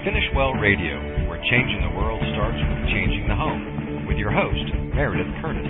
Finish Well Radio, where changing the world starts with changing the home, with your host, Meredith Curtis.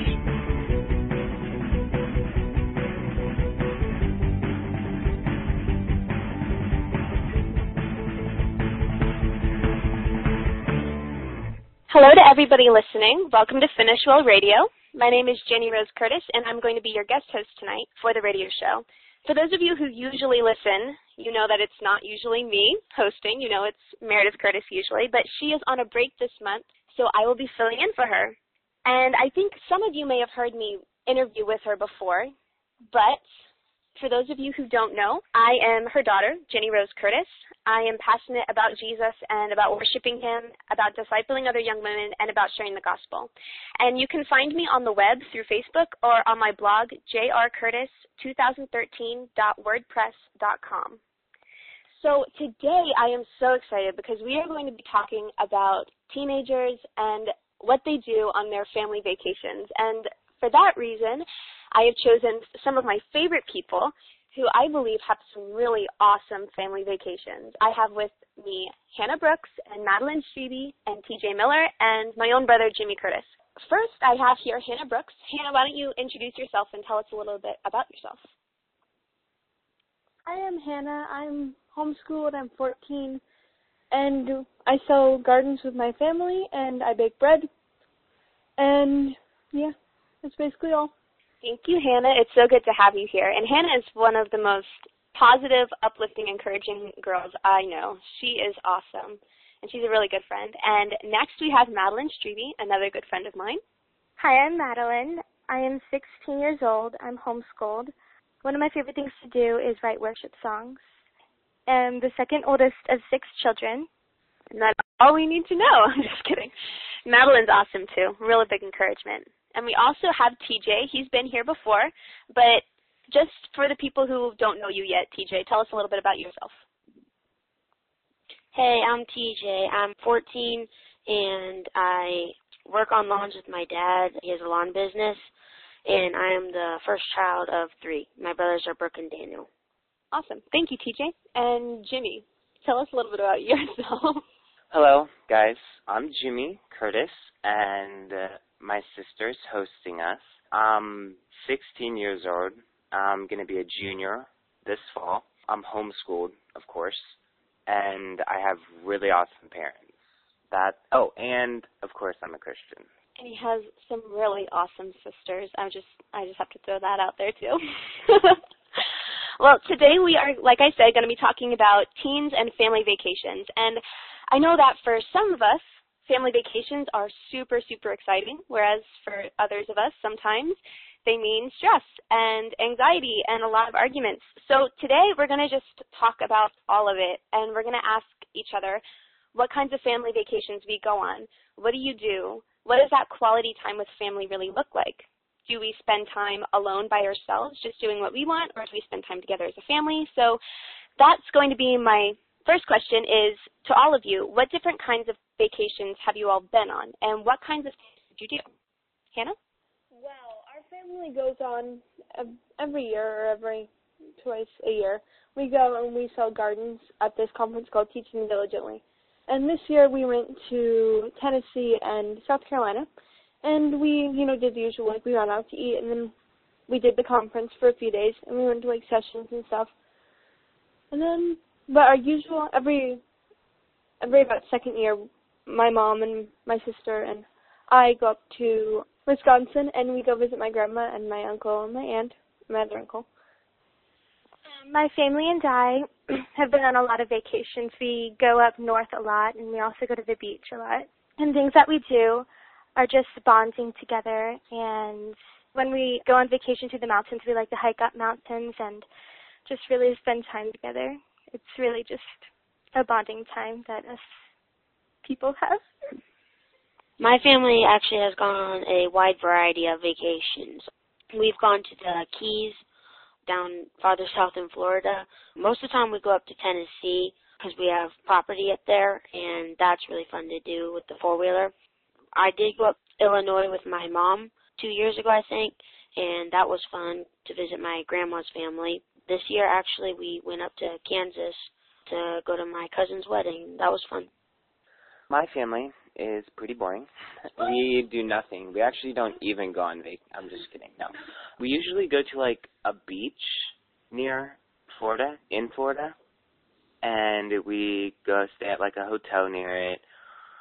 Hello to everybody listening. Welcome to Finish Well Radio. My name is Jenny Rose Curtis, and I'm going to be your guest host tonight for the radio show. For those of you who usually listen, you know that it's not usually me hosting. You know it's Meredith Curtis usually, but she is on a break this month, so I will be filling in for her. And I think some of you may have heard me interview with her before, but for those of you who don't know, I am her daughter, Jenny Rose Curtis. I am passionate about Jesus and about worshiping him, about discipling other young women, and about sharing the gospel. And you can find me on the web through Facebook or on my blog, jrcurtis2013.wordpress.com. So today I am so excited because we are going to be talking about teenagers and what they do on their family vacations. And for that reason, I have chosen some of my favorite people who I believe have some really awesome family vacations. I have with me Hannah Brooks and Madeline Strebe and TJ Miller and my own brother, Jimmy Curtis. First, I have here Hannah Brooks. Hannah, why don't you introduce yourself and tell us a little bit about yourself? I am Hannah. I'm homeschooled. I'm 14, and I sow gardens with my family, and I bake bread, and yeah, that's basically all. Thank you, Hannah. It's so good to have you here. And Hannah is one of the most positive, uplifting, encouraging girls I know. She is awesome, and she's a really good friend. And next we have Madeline Strebe, another good friend of mine. Hi, I'm Madeline. I am 16 years old. I'm homeschooled. One of my favorite things to do is write worship songs. I'm the second oldest of 6 children. And that's all we need to know. I'm just kidding. Madeline's awesome, too. Really big encouragement. And we also have TJ. He's been here before, but just for the people who don't know you yet, TJ, tell us a little bit about yourself. Hey, I'm TJ. I'm 14, and I work on lawns with my dad. He has a lawn business, and I am the first child of 3. My brothers are Brooke and Daniel. Awesome. Thank you, TJ. And Jimmy, tell us a little bit about yourself. Hello, guys. I'm Jimmy Curtis, and my sister's hosting us. I'm 16 years old. I'm going to be a junior this fall. I'm homeschooled, of course, and I have really awesome parents. And of course, I'm a Christian. And he has some really awesome sisters. I just have to throw that out there, too. Well, today we are, like I said, going to be talking about teens and family vacations. And I know that for some of us, family vacations are super, super exciting, whereas for others of us, sometimes they mean stress and anxiety and a lot of arguments. So today we're going to just talk about all of it, and we're going to ask each other what kinds of family vacations we go on. What do you do? What does that quality time with family really look like? Do we spend time alone by ourselves just doing what we want, or do we spend time together as a family? So that's going to be my first question is, to all of you, what different kinds of vacations have you all been on, and what kinds of things did you do? Hannah? Well, our family goes on every year or twice a year. We go and we sell gardens at this conference called Teaching Diligently. And this year we went to Tennessee and South Carolina, and we, did the usual, we went out to eat, and then we did the conference for a few days, and we went to, sessions and stuff. And then, but our usual, every about second year, my mom and my sister and I go up to Wisconsin, and we go visit my grandma and my uncle and my aunt, my other uncle. My family and I have been on a lot of vacations. We go up north a lot, and we also go to the beach a lot. And things that we do are just bonding together. And when we go on vacation to the mountains, we like to hike up mountains and just really spend time together. It's really just a bonding time that us people have. My family actually has gone on a wide variety of vacations. We've gone to the Keys, down farther south in Florida. Most of the time we go up to Tennessee because we have property up there, and that's really fun to do with the four-wheeler. I did go up to Illinois with my mom 2 years ago, I think, and that was fun to visit my grandma's family. This year, actually, we went up to Kansas to go to my cousin's wedding. That was fun. My family is pretty boring. We do nothing. We actually don't even go on vacation. I'm just kidding. No. We usually go to, like, a beach near Florida, in Florida, and we go stay at, like, a hotel near it,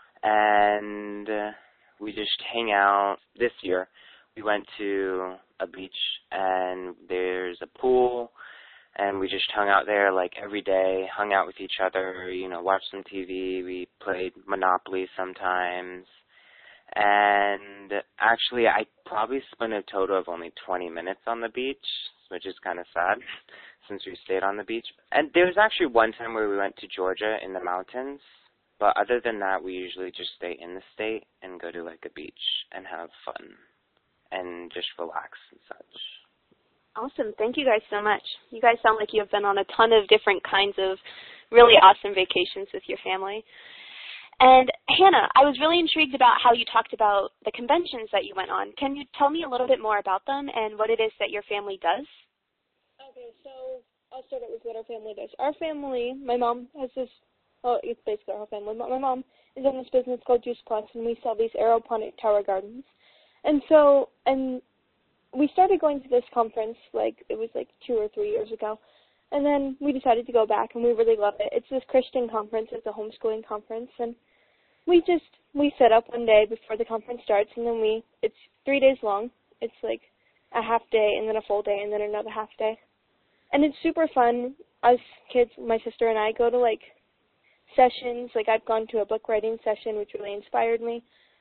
and we just hang out. This year, we went to a beach, and there's a pool, and we just hung out there, like, every day, hung out with each other, you know, watched some TV. We played Monopoly sometimes. And actually, I probably spent a total of only 20 minutes on the beach, which is kind of sad since we stayed on the beach. And there was actually one time where we went to Georgia in the mountains. But other than that, we usually just stay in the state and go to, like, a beach and have fun and just relax and such. Awesome. Thank you guys so much. You guys sound like you have been on a ton of different kinds of really awesome vacations with your family. And Hannah, I was really intrigued about how you talked about the conventions that you went on. Can you tell me a little bit more about them and what it is that your family does? Okay, so I'll start out with what our family does. Our family, my mom has this, well, it's basically our whole family, but my mom is in this business called Juice Plus, and we sell these aeroponic tower gardens. And we started going to this conference, it was 2 or 3 years ago, and then we decided to go back, and we really love it. It's this Christian conference. It's a homeschooling conference, and we set up one day before the conference starts, and then it's 3 days long. It's like a half day, and then a full day, and then another half day. And it's super fun. Us kids, my sister and I, go to, sessions. I've gone to a book writing session, which really inspired me.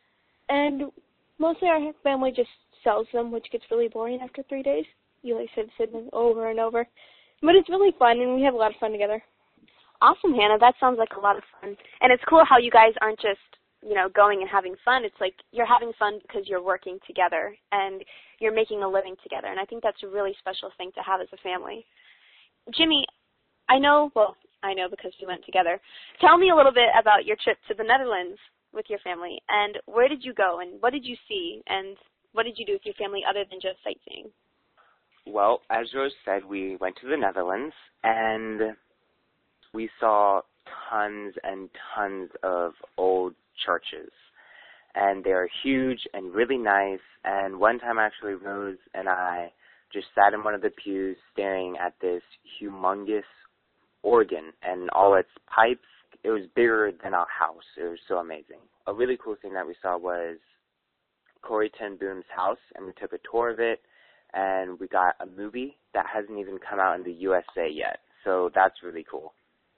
And mostly our family just sells them, which gets really boring after 3 days. You sit them over and over. But it's really fun, and we have a lot of fun together. Awesome, Hannah. That sounds like a lot of fun. And it's cool how you guys aren't just, going and having fun. It's like you're having fun because you're working together and you're making a living together. And I think that's a really special thing to have as a family. Jimmy, I know because we went together. Tell me a little bit about your trip to the Netherlands with your family, and where did you go, and what did you see, and what did you do with your family other than just sightseeing? Well, as Rose said, we went to the Netherlands, and we saw tons and tons of old churches. And they're huge and really nice, and one time actually Rose and I just sat in one of the pews staring at this humongous organ and all its pipes. It was bigger than our house. It was so amazing. A really cool thing that we saw was Corrie ten Boom's house, and we took a tour of it, and we got a movie that hasn't even come out in the USA yet, so that's really cool.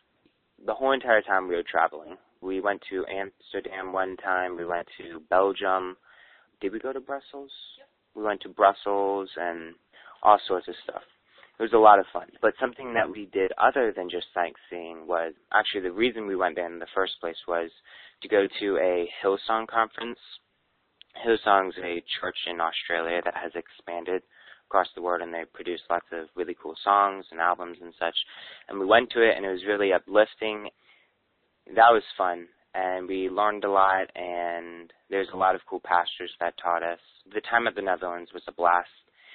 The whole entire time we were traveling, we went to Amsterdam one time, we went to Belgium. Did we go to Brussels? Yep. We went to Brussels and all sorts of stuff. It was a lot of fun. But something that we did other than just sightseeing was, actually the reason we went there in the first place was to go to a Hillsong conference. Hillsong's a church in Australia that has expanded across the world, and they produce lots of really cool songs and albums and such. And we went to it, and it was really uplifting. That was fun, and we learned a lot, and there's a lot of cool pastors that taught us. The time at the Netherlands was a blast.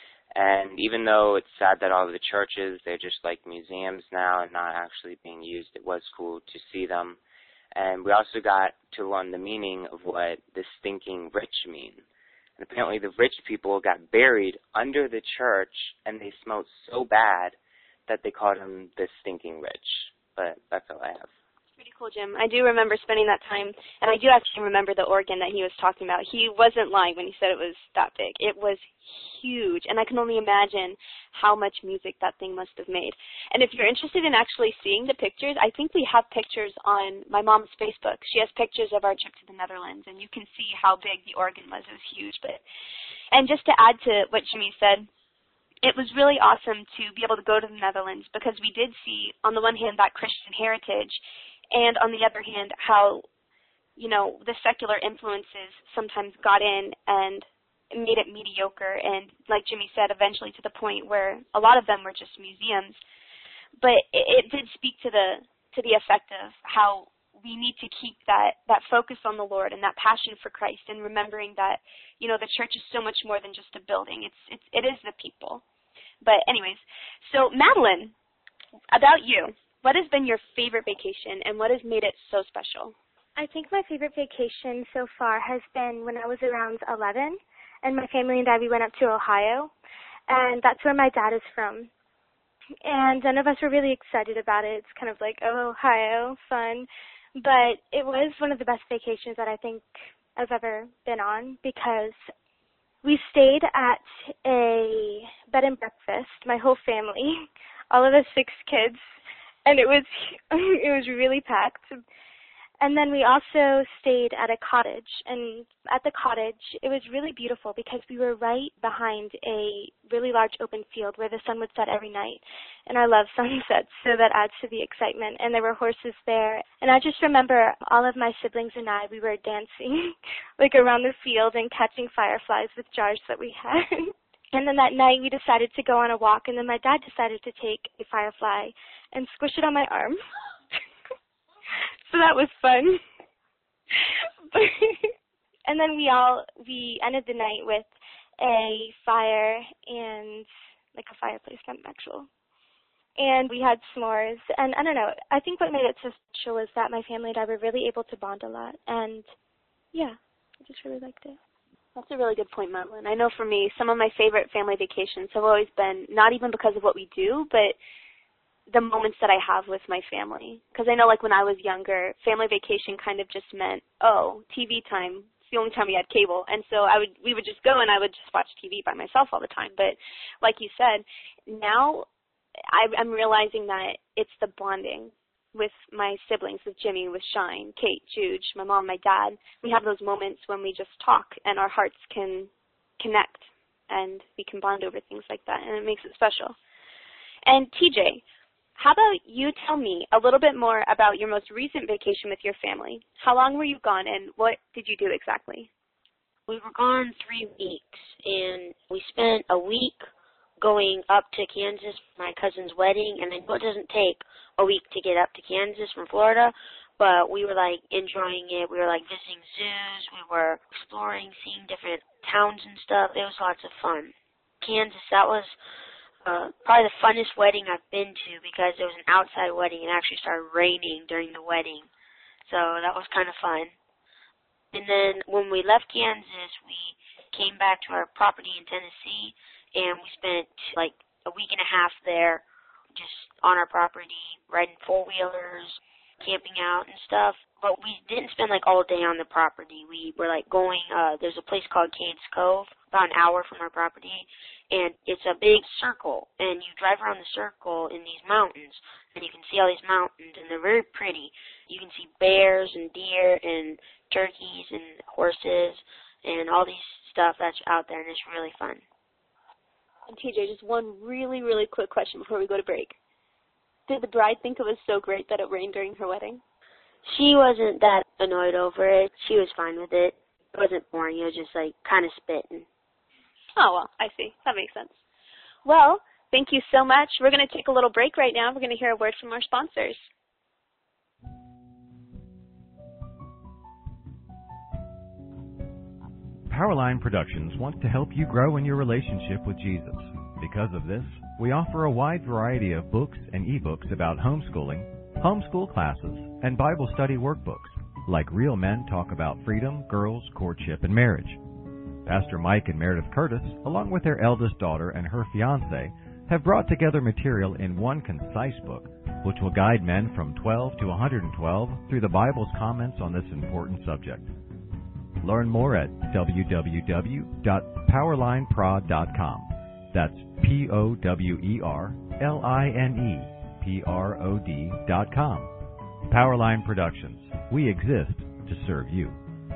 And even though it's sad that all of the churches, they're just like museums now and not actually being used, it was cool to see them. And we also got to learn the meaning of what the stinking rich mean. And apparently the rich people got buried under the church, and they smelled so bad that they called them the stinking rich. But that's all I have. Pretty cool, Jim. I do remember spending that time, and I do actually remember the organ that he was talking about. He wasn't lying when he said it was that big. It was huge, and I can only imagine how much music that thing must have made. And if you're interested in actually seeing the pictures, I think we have pictures on my mom's Facebook. She has pictures of our trip to the Netherlands, and you can see how big the organ was. It was huge. And just to add to what Jimmy said, it was really awesome to be able to go to the Netherlands because we did see, on the one hand, that Christian heritage, and on the other hand, how, the secular influences sometimes got in and made it mediocre. And like Jimmy said, eventually to the point where a lot of them were just museums. But it did speak to the effect of how we need to keep that focus on the Lord and that passion for Christ, and remembering that, the church is so much more than just a building. It is the people. But anyways, so Madeline, about you. What has been your favorite vacation, and what has made it so special? I think my favorite vacation so far has been when I was around 11, and my family and I, we went up to Ohio, and that's where my dad is from. And none of us were really excited about it. It's kind of like, oh, Ohio, fun. But it was one of the best vacations that I think I've ever been on, because we stayed at a bed and breakfast, my whole family, all of us 6 kids, and it was really packed. And then we also stayed at a cottage, and at the cottage, it was really beautiful because we were right behind a really large open field where the sun would set every night. And I love sunsets, so that adds to the excitement. And there were horses there. And I just remember all of my siblings and I, we were dancing like around the field and catching fireflies with jars that we had. And then that night we decided to go on a walk, and then my dad decided to take a firefly and squish it on my arm. So that was fun. And then we ended the night with a fire and like a fireplace, not actual. And we had s'mores. And I don't know, I think what made it so special was that my family and I were really able to bond a lot. And yeah, I just really liked it. That's a really good point, Madeline. I know for me, some of my favorite family vacations have always been not even because of what we do, but the moments that I have with my family. Because I know, like, when I was younger, family vacation kind of just meant, oh, TV time. It's the only time we had cable. And so we would just go and I would just watch TV by myself all the time. But like you said, now I'm realizing that it's the bonding with my siblings, with Jimmy, with Shine, Kate, Juge, my mom, my dad. We have those moments when we just talk and our hearts can connect and we can bond over things like that, and it makes it special. And TJ, how about you tell me a little bit more about your most recent vacation with your family? How long were you gone, and what did you do exactly? We were gone 3 weeks, and we spent a week going up to Kansas for my cousin's wedding, and I know it doesn't take a week to get up to Kansas from Florida, but we were, like, enjoying it. We were, like, visiting zoos. We were exploring, seeing different towns and stuff. It was lots of fun. Kansas, that was probably the funnest wedding I've been to, because it was an outside wedding and it actually started raining during the wedding. So that was kind of fun. And then when we left Kansas, we came back to our property in Tennessee, and we spent like a week and a half there just on our property, riding four-wheelers, camping out and stuff. But we didn't spend like all day on the property. We were like going, there's a place called Cades Cove, about an hour from our property, and it's a big circle, and you drive around the circle in these mountains, and you can see all these mountains, and they're very pretty. You can see bears and deer and turkeys and horses and all these stuff that's out there, and it's really fun. And TJ, just one really, really quick question before we go to break. Did the bride think it was so great that it rained during her wedding? She wasn't that annoyed over it. She was fine with it. It wasn't boring. It was just like kind of spitting. Oh, well, I see. That makes sense. Well, thank you so much. We're going to take a little break right now. We're going to hear a word from our sponsors. Powerline Productions wants to help you grow in your relationship with Jesus. Because of this, we offer a wide variety of books and ebooks about homeschooling, homeschool classes, and Bible study workbooks, like Real Men Talk About Freedom, Girls, Courtship, and Marriage. Pastor Mike and Meredith Curtis, along with their eldest daughter and her fiancé, have brought together material in one concise book, which will guide men from 12 to 112 through the Bible's comments on this important subject. Learn more at www.powerlineprod.com. That's POWERLINEPROD.com. Powerline Productions. We exist to serve you.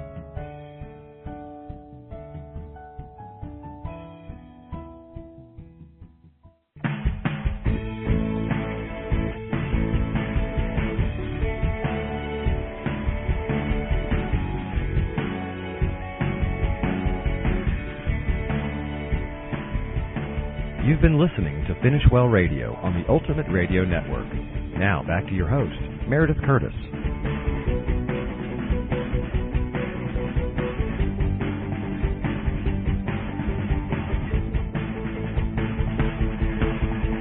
You've been listening to Finish Well Radio on the Ultimate Radio Network. Now back to your host, Meredith Curtis.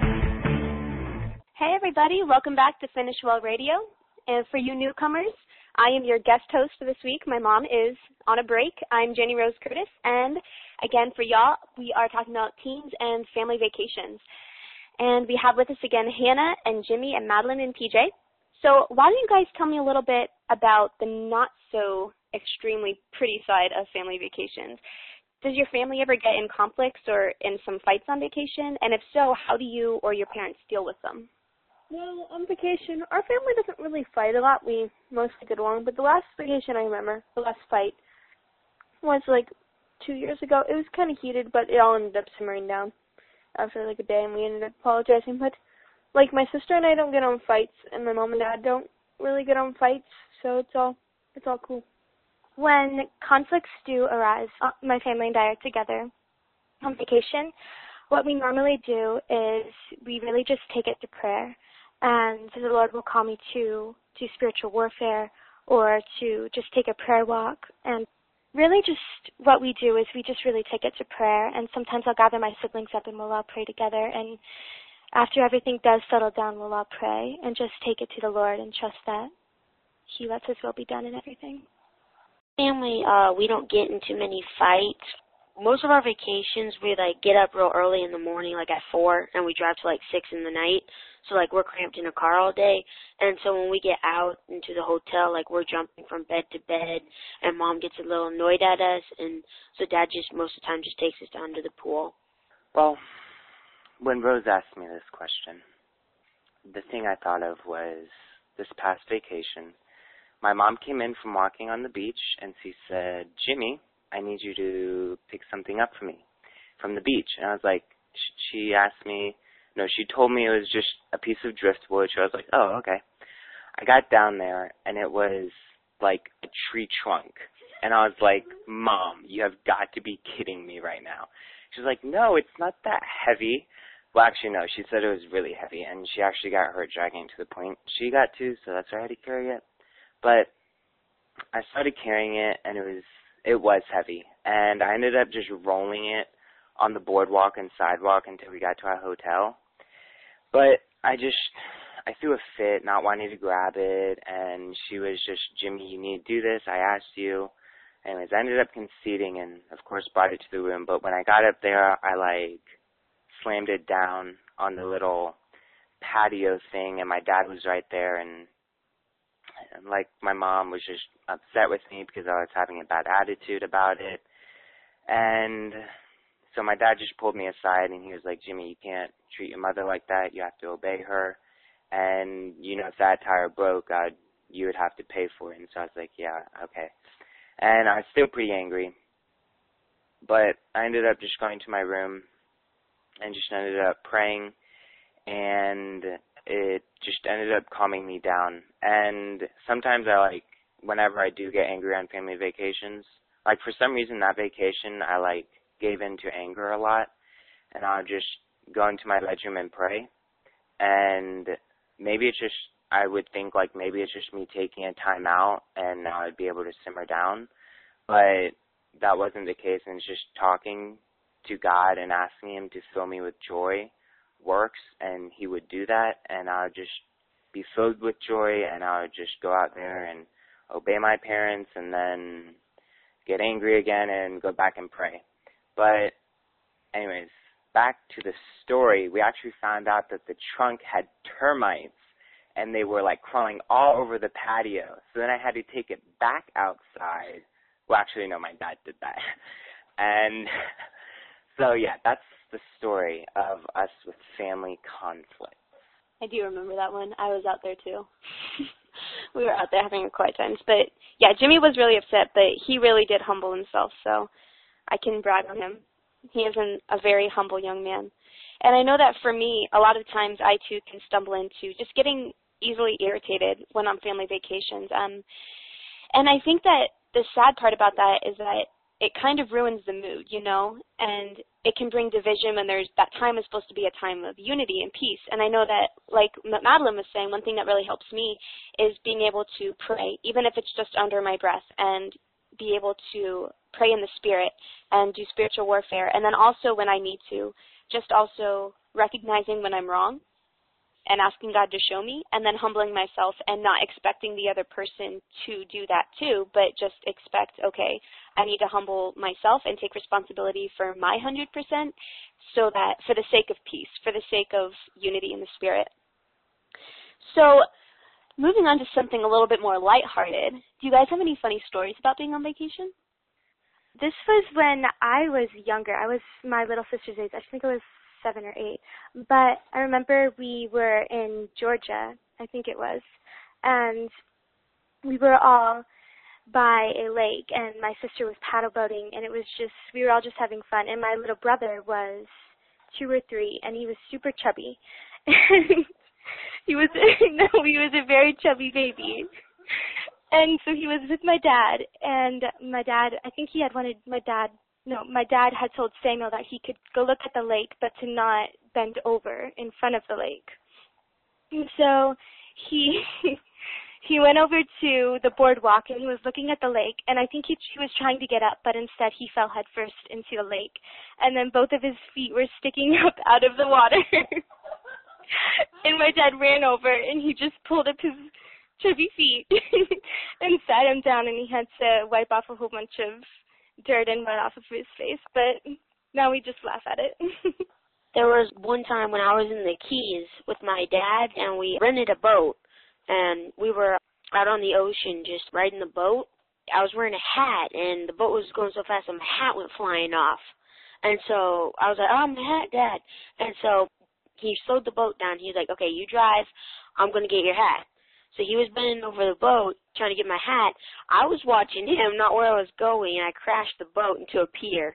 Hey everybody, welcome back to Finish Well Radio. And for you newcomers, I am your guest host for this week. My mom is on a break. I'm Jenny Rose Curtis, and again, for y'all, we are talking about teens and family vacations. And we have with us again Hannah and Jimmy and Madeline and PJ. So why don't you guys tell me a little bit about the not so extremely pretty side of family vacations? Does your family ever get in conflicts or in some fights on vacation? And if so, how do you or your parents deal with them? Well, on vacation, our family doesn't really fight a lot. We mostly get along. But the last vacation I remember, the last fight, was like 2 years ago. It was kind of heated, but it all ended up simmering down after like a day, and we ended up apologizing. But like my sister and I don't get on fights, and my mom and dad don't really get on fights, so it's all cool. When conflicts do arise, my family and I are together on vacation. What we normally do is we really just take it to prayer, and the Lord will call me to spiritual warfare or to just take a prayer walk. And really just what we do is we just really take it to prayer, and sometimes I'll gather my siblings up and we'll all pray together, and after everything does settle down, we'll all pray and just take it to the Lord and trust that He lets His will be done in everything. Family, we don't get into many fights. Most of our vacations, we get up real early in the morning, like at 4, and we drive to 6 in the night. So we're cramped in a car all day. And so when we get out into the hotel, we're jumping from bed to bed, and Mom gets a little annoyed at us, and so Dad just most of the time just takes us down to the pool. Well, when Rose asked me this question, the thing I thought of was this past vacation. My mom came in from walking on the beach, and she said, "Jimmy, I need you to pick something up for me from the beach." And I was like, she asked me, no, she told me it was just a piece of driftwood. So I was like, oh, okay. I got down there, and it was like a tree trunk. And I was like, Mom, you have got to be kidding me right now. She was like, no, it's not that heavy. Well, actually, no, she said it was really heavy, and she actually got hurt dragging it to the point she got to, so that's why I had to carry it. But I started carrying it, and it was heavy, and I ended up just rolling it on the boardwalk and sidewalk until we got to our hotel. But I threw a fit, not wanting to grab it, and she was just, "Jimmy, you need to do this. I asked you." Anyways, I ended up conceding and, of course, brought it to the room. But when I got up there, I, slammed it down on the little patio thing, and my dad was right there, and my mom was just upset with me because I was having a bad attitude about it. And so my dad just pulled me aside, and he was like, "Jimmy, you can't treat your mother like that. You have to obey her. And, if that tire broke, you would have to pay for it." And so I was like, yeah, okay. And I was still pretty angry. But I ended up just going to my room and just ended up praying, and it just ended up calming me down. And sometimes whenever I do get angry on family vacations, for some reason that vacation I gave in to anger a lot, and I'll just go into my bedroom and pray. And maybe it's just, I would think maybe it's just me taking a time out and now I'd be able to simmer down. But that wasn't the case, and it's just talking to God and asking Him to fill me with joy works, and He would do that, and I would just be filled with joy, and I would just go out there and obey my parents and then get angry again and go back and pray. But anyways, back to the story. We actually found out that the trunk had termites, and they were crawling all over the patio. So then I had to take it back outside. Well, actually, no, my dad did that. And so, yeah, that's the story of us with family conflict. I do remember that one. I was out there, too. We were out there having a quiet times. But, yeah, Jimmy was really upset, but he really did humble himself, so I can brag on him. He is a very humble young man. And I know that for me, a lot of times I, too, can stumble into just getting easily irritated when on family vacations. And I think that the sad part about that is that it kind of ruins the mood, and it can bring division when that time is supposed to be a time of unity and peace. And I know that, like Madeline was saying, one thing that really helps me is being able to pray, even if it's just under my breath, and be able to pray in the Spirit and do spiritual warfare. And then also when I need to, just also recognizing when I'm wrong and asking God to show me, and then humbling myself and not expecting the other person to do that too, but just expect, okay, I need to humble myself and take responsibility for my 100% so that for the sake of peace, for the sake of unity in the Spirit. So moving on to something a little bit more lighthearted, do you guys have any funny stories about being on vacation? This was when I was younger. I was my little sister's age. I think I was 7 or 8. But I remember we were in Georgia, I think it was, and we were all by a lake, and my sister was paddle boating, and we were all just having fun. And my little brother was 2 or 3, and he was super chubby. he was a very chubby baby. And so he was with my dad, and my dad had told Samuel that he could go look at the lake, but to not bend over in front of the lake. And so he went over to the boardwalk, and he was looking at the lake, and I think he was trying to get up, but instead he fell headfirst into the lake. And then both of his feet were sticking up out of the water. And my dad ran over, and he just pulled up his chubby feet and sat him down, and he had to wipe off a whole bunch of dirt and mud off of his face, but now we just laugh at it. There was one time when I was in the Keys with my dad, and we rented a boat, and we were out on the ocean just riding the boat. I was wearing a hat, and the boat was going so fast, and my hat went flying off. And so I was like, oh, my hat, Dad. And so he slowed the boat down. He was like, okay, you drive. I'm going to get your hat. So he was bending over the boat trying to get my hat. I was watching him, not where I was going, and I crashed the boat into a pier.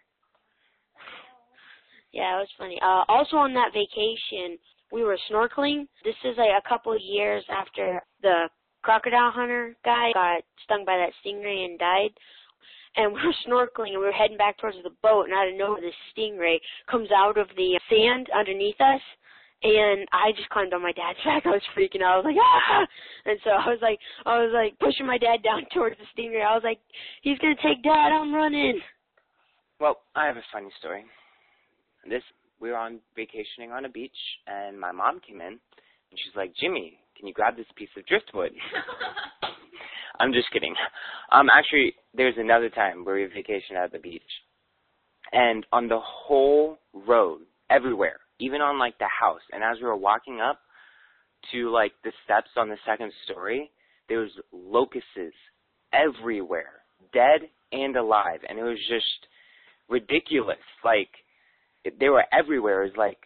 Yeah, it was funny. Also on that vacation, we were snorkeling. This is like a couple of years after the crocodile hunter guy got stung by that stingray and died. And we were snorkeling, and we were heading back towards the boat, and out of nowhere, this stingray comes out of the sand underneath us. And I just climbed on my dad's back. I was freaking out. I was like, ah! And so I was like pushing my dad down towards the stingray. I was like, he's going to take Dad. I'm running. Well, I have a funny story. We were on vacationing on a beach, and my mom came in, and she's like, Jimmy, can you grab this piece of driftwood? I'm just kidding. Actually, there's another time where we vacationed at the beach, and on the whole road, everywhere, even on, like, the house, and as we were walking up to, like, the steps on the second story, there was locusts everywhere, dead and alive, and it was just ridiculous. Like, they were everywhere. It was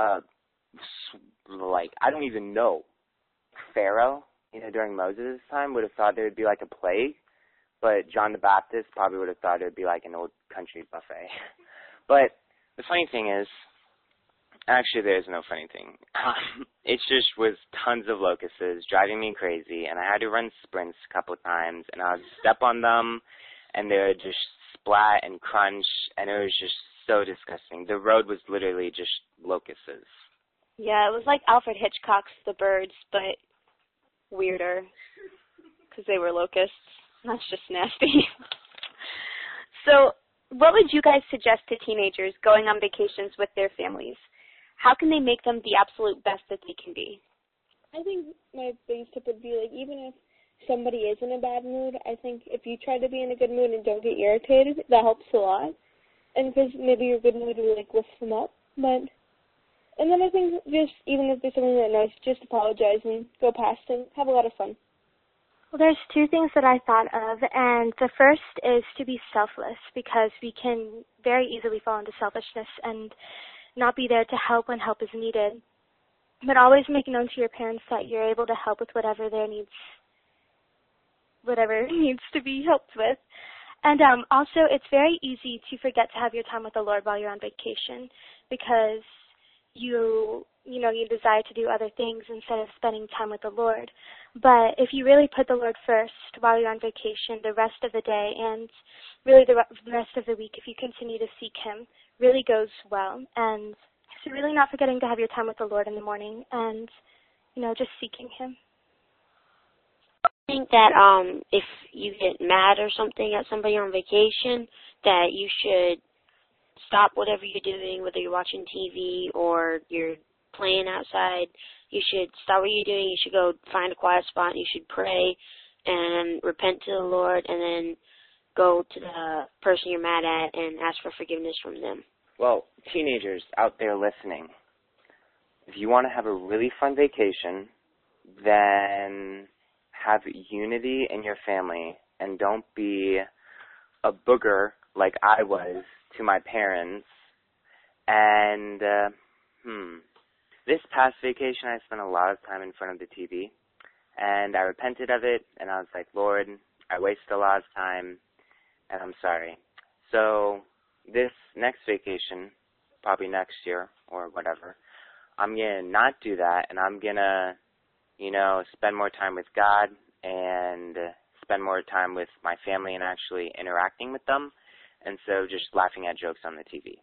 like, I don't even know. Pharaoh, during Moses' time, would have thought there would be, like, a plague, but John the Baptist probably would have thought it would be, like, an old country buffet. But the funny thing is, actually, there's no funny thing. It just was tons of locusts driving me crazy, and I had to run sprints a couple of times, and I would step on them, and they would just splat and crunch, and it was just so disgusting. The road was literally just locusts. Yeah, it was like Alfred Hitchcock's The Birds, but weirder, because they were locusts. That's just nasty. So what would you guys suggest to teenagers going on vacations with their families? How can they make them the absolute best that they can be? I think my biggest tip would be, like, even if somebody is in a bad mood, I think if you try to be in a good mood and don't get irritated, that helps a lot. And because maybe your good mood will, like, lift them up. And then I think just, even if there's something that nice, just apologize and go past and have a lot of fun. Well, there's 2 things that I thought of, and the first is to be selfless, because we can very easily fall into selfishness and not be there to help when help is needed. But always make known to your parents that you're able to help with whatever needs to be helped with. And also, it's very easy to forget to have your time with the Lord while you're on vacation, because you desire to do other things instead of spending time with the Lord. But if you really put the Lord first while you're on vacation, the rest of the day and really the rest of the week, if you continue to seek Him, really goes well. And so really not forgetting to have your time with the Lord in the morning and, just seeking Him. I think that if you get mad or something at somebody on vacation, that you should stop whatever you're doing, whether you're watching TV or you're playing outside, you should stop what you're doing. You should go find a quiet spot. And you should pray and repent to the Lord, and then go to the person you're mad at and ask for forgiveness from them. Well, teenagers out there listening, if you want to have a really fun vacation, then have unity in your family and don't be a booger like I was to my parents. And this past vacation, I spent a lot of time in front of the TV, and I repented of it, and I was like, Lord, I wasted a lot of time, and I'm sorry. So this next vacation, probably next year or whatever, I'm going to not do that, and I'm going to, spend more time with God and spend more time with my family and actually interacting with them, and so just laughing at jokes on the TV.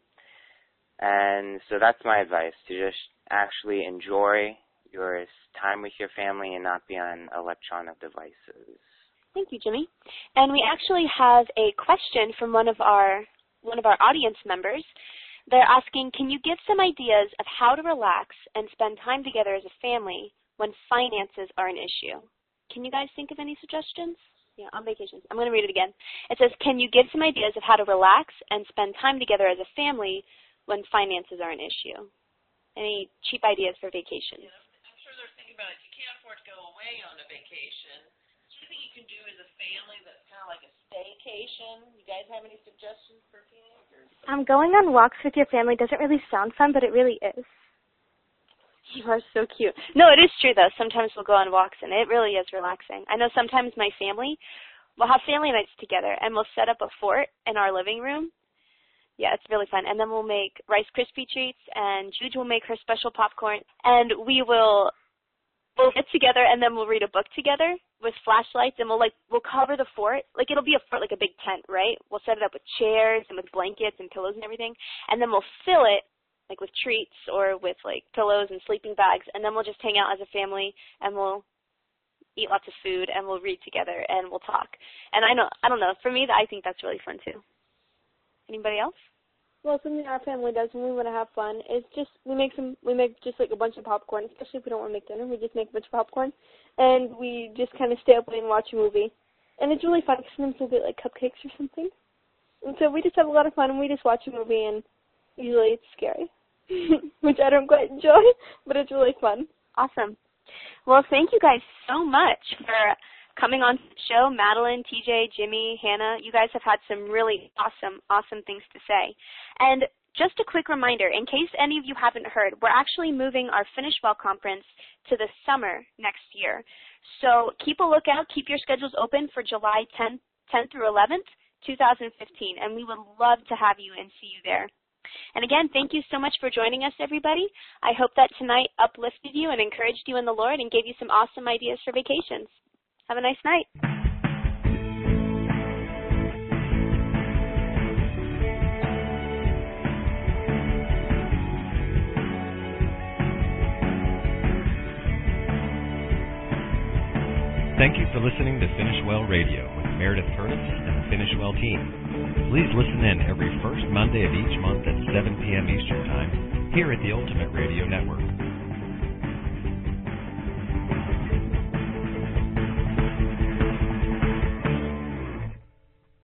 And so that's my advice, to just actually enjoy your time with your family and not be on electronic devices. Thank you, Jimmy. And we actually have a question from one of our audience members. They're asking, can you give some ideas of how to relax and spend time together as a family when finances are an issue? Can you guys think of any suggestions? Yeah, on vacations. I'm going to read it again. It says, can you give some ideas of how to relax and spend time together as a family when finances are an issue? Any cheap ideas for vacations? Yeah, I'm sure they're thinking about it. You can't afford to go away on a vacation. Is there anything you can do as a family that's kind of like a staycation? You guys have any suggestions for teenagers? Going on walks with your family doesn't really sound fun, but it really is. You are so cute. No, it is true, though. Sometimes we'll go on walks, and it really is relaxing. I know sometimes my family will have family nights together, and we'll set up a fort in our living room. Yeah, it's really fun. And then we'll make Rice Krispie treats, and Jude will make her special popcorn, and we'll get together, and then we'll read a book together with flashlights, and we'll cover the fort. Like, it'll be a fort, like a big tent, right? We'll set it up with chairs and with blankets and pillows and everything, and then we'll fill it like with treats or with like pillows and sleeping bags, and then we'll just hang out as a family, and we'll eat lots of food, and we'll read together, and we'll talk. And I don't know, for me, I think that's really fun too. Anybody else? Well, something our family does when we want to have fun is just we make just like a bunch of popcorn, especially if we don't want to make dinner. We just make a bunch of popcorn, and we just kind of stay up late and watch a movie. And it's really fun because sometimes we'll get like cupcakes or something. And so we just have a lot of fun, and we just watch a movie, and usually it's scary, which I don't quite enjoy, but it's really fun. Awesome. Well, thank you guys so much for coming on the show. Madeline, TJ, Jimmy, Hannah, you guys have had some really awesome things to say. And just a quick reminder, in case any of you haven't heard, we're actually moving our Finish Well conference to the summer next year. So keep a lookout, keep your schedules open for July 10th through 11th, 2015, and we would love to have you and see you there. And again, thank you so much for joining us, everybody. I hope that tonight uplifted you and encouraged you in the Lord and gave you some awesome ideas for vacations. Have a nice night. Thank you for listening to Finish Well Radio with Meredith Curtis and the Finish Well team. Please listen in every first Monday of each month at 7 p.m. Eastern Time here at the Ultimate Radio Network.